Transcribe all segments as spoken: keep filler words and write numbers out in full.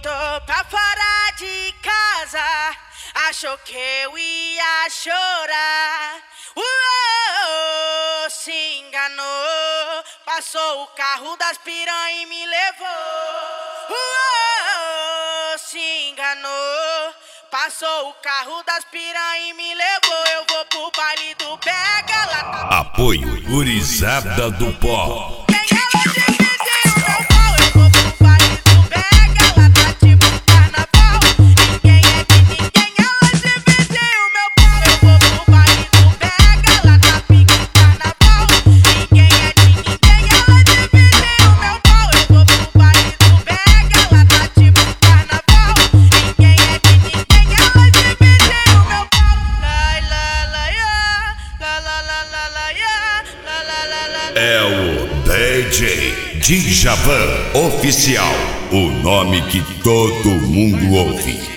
botou pra fora de casa, achou que eu ia chorar. Uou, se enganou, passou o carro das piranha e me levou. Uou, se enganou, passou o carro das piranha e me levou. Eu vou pro baile do Pega lá. Tá... Apoio Gurizada do Pó. É o D J Djavan Oficial, o nome que todo mundo ouve.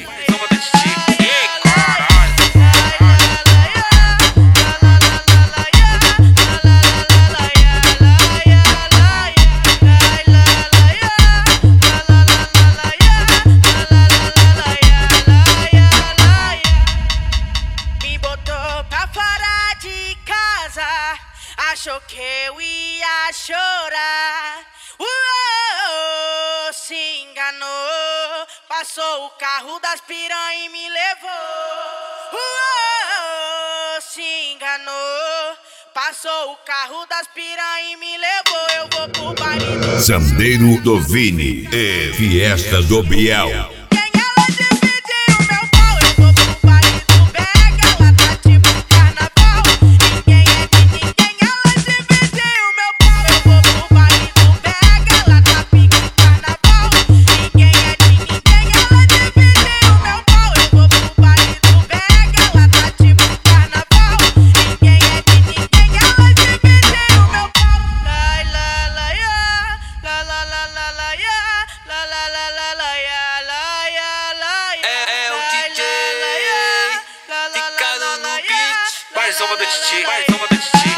Me botou pra fora de casa, achou que eu ia chorar. Uou, se enganou, passou o carro das piranha e me levou. Uou, se enganou, passou o carro das piranha e me levou. Eu vou pro baile do Zandeiro do Vini e Fiesta do Biel. Mais uma do Titi, mais uma do Titi.